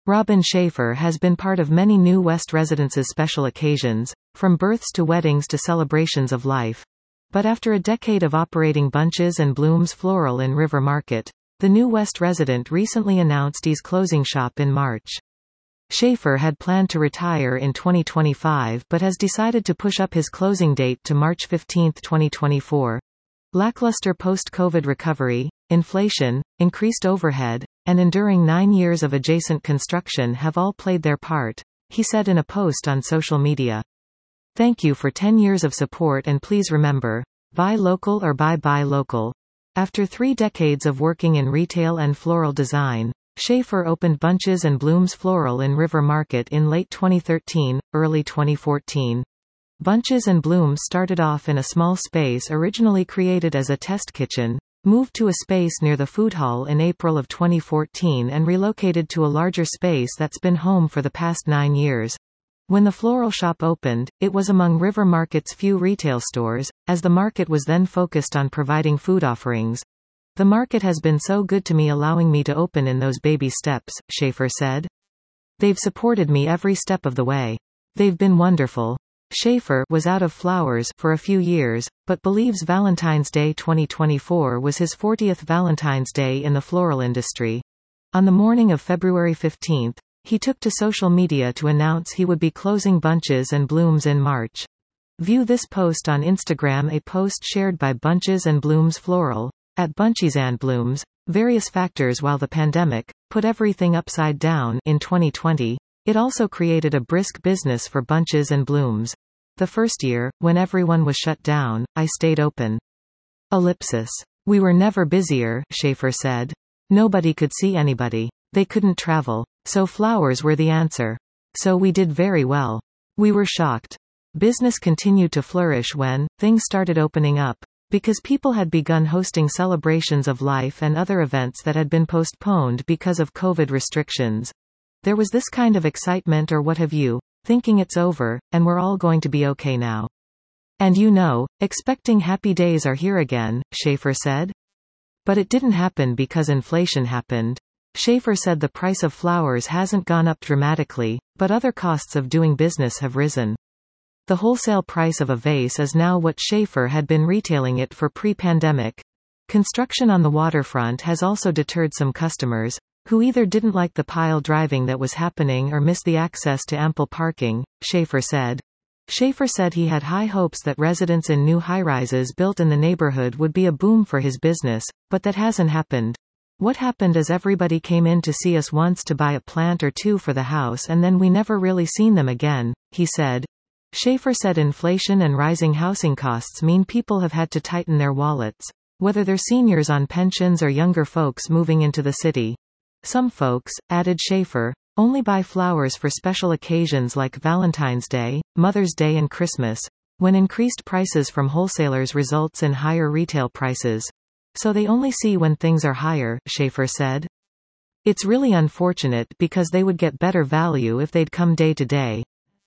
Robin Schaefer has been part of many New West residences' special occasions, from births to weddings to celebrations of life. But after a decade of operating Bunches and Blooms Floral in River Market, the New West resident recently announced he's closing shop in March. Schaefer had planned to retire in 2025 but has decided to push up his closing date to March 15, 2024. Lackluster post-COVID recovery, inflation, increased overhead, and enduring 9 years of adjacent construction have all played their part, he said in a post on social media. Thank you for 10 years of support, and please remember, buy local or buy local. After 3 decades of working in retail and floral design, Schaefer opened Bunches and Blooms Floral in River Market in late 2013, early 2014. Bunches and Blooms started off in a small space originally created as a test kitchen, moved to a space near the food hall in April of 2014 and relocated to a larger space that's been home for the past 9 years. When the floral shop opened, it was among River Market's few retail stores, as the market was then focused on providing food offerings. The market has been so good to me, allowing me to open in those baby steps, Schaefer said. They've supported me every step of the way. They've been wonderful. Schaefer was out of flowers for a few years, but believes Valentine's Day 2024 was his 40th Valentine's Day in the floral industry. On the morning of February 15, he took to social media to announce he would be closing Bunches and Blooms in March. View this post on Instagram, a post shared by Bunches and Blooms Floral, at Bunchies and Blooms. Various factors while the pandemic put everything upside down in 2020, it also created a brisk business for Bunches and Blooms. The first year, when everyone was shut down, I stayed open. Ellipsis. We were never busier, Schaefer said. Nobody could see anybody. They couldn't travel. So flowers were the answer. So we did very well. We were shocked. Business continued to flourish when things started opening up, because people had begun hosting celebrations of life and other events that had been postponed because of COVID restrictions. There was this kind of excitement, or what have you, thinking it's over, and we're all going to be okay now. And expecting happy days are here again, Schaefer said. But it didn't happen because inflation happened. Schaefer said the price of flowers hasn't gone up dramatically, but other costs of doing business have risen. The wholesale price of a vase is now what Schaefer had been retailing it for pre-pandemic. Construction on the waterfront has also deterred some customers, who either didn't like the pile driving that was happening or missed the access to ample parking, Schaefer said. Schaefer said he had high hopes that residents in new high-rises built in the neighborhood would be a boom for his business, but that hasn't happened. What happened is everybody came in to see us once to buy a plant or two for the house, and then we never really seen them again, he said. Schaefer said inflation and rising housing costs mean people have had to tighten their wallets, whether they're seniors on pensions or younger folks moving into the city. Some folks, added Schaefer, only buy flowers for special occasions like Valentine's Day, Mother's Day and Christmas, when increased prices from wholesalers results in higher retail prices. So they only see when things are higher, Schaefer said. It's really unfortunate because they would get better value if they'd come day to day.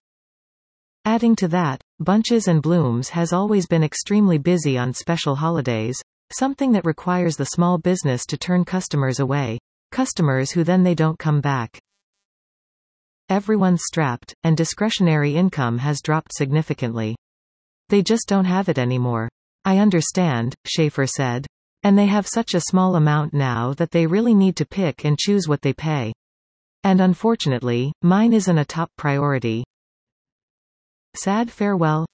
Adding to that, Bunches and Blooms has always been extremely busy on special holidays, something that requires the small business to turn customers away. Customers who then they don't come back. Everyone's strapped, and discretionary income has dropped significantly. They just don't have it anymore. I understand, Schaefer said. And they have such a small amount now that they really need to pick and choose what they pay. And unfortunately, mine isn't a top priority. Sad farewell.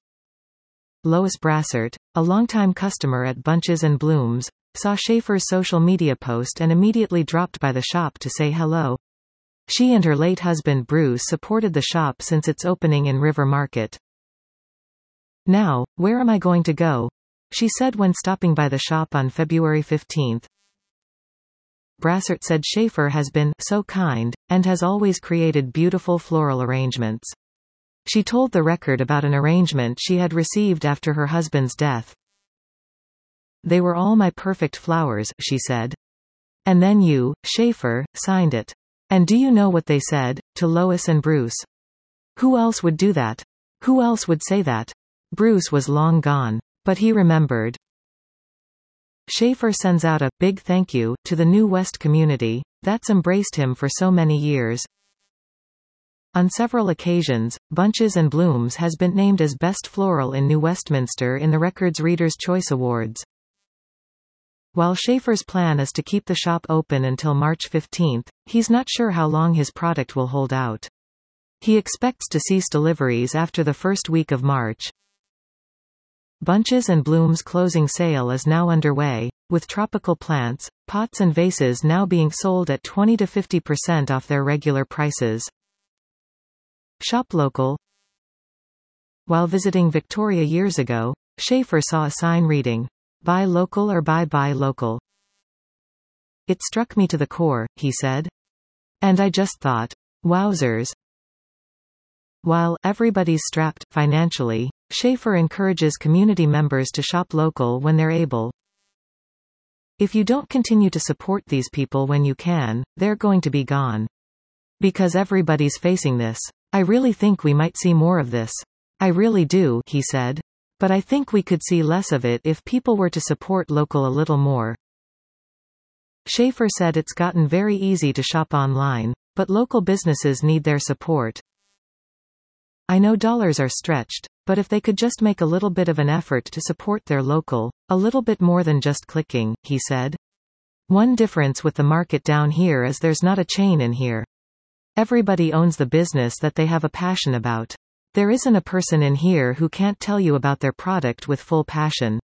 Lois Brassert, a longtime customer at Bunches and Blooms, saw Schaefer's social media post and immediately dropped by the shop to say hello. She and her late husband Bruce supported the shop since its opening in River Market. Now, where am I going to go? She said when stopping by the shop on February 15. Brassert said Schaefer has been so kind, and has always created beautiful floral arrangements. She told The Record about an arrangement she had received after her husband's death. They were all my perfect flowers, she said. And then you, Schaefer, signed it. And do you know what they said, to Lois and Bruce? Who else would do that? Who else would say that? Bruce was long gone. But he remembered. Schaefer sends out a big thank you to the New West community, that's embraced him for so many years. On several occasions, Bunches and Blooms has been named as Best Floral in New Westminster in the Records Reader's Choice Awards. While Schaefer's plan is to keep the shop open until March 15, he's not sure how long his product will hold out. He expects to cease deliveries after the first week of March. Bunches and Blooms' closing sale is now underway, with tropical plants, pots and vases now being sold at 20 to 50% off their regular prices. Shop local. While visiting Victoria years ago, Schaefer saw a sign reading, "Buy local or buy local." It struck me to the core, he said. And I just thought, wowzers. While everybody's strapped financially, Schaefer encourages community members to shop local when they're able. If you don't continue to support these people when you can, they're going to be gone. Because everybody's facing this. I really think we might see more of this. I really do, he said. But I think we could see less of it if people were to support local a little more. Schaefer said it's gotten very easy to shop online, but local businesses need their support. I know dollars are stretched, but if they could just make a little bit of an effort to support their local, a little bit more than just clicking, he said. One difference with the market down here is there's not a chain in here. Everybody owns the business that they have a passion about. There isn't a person in here who can't tell you about their product with full passion.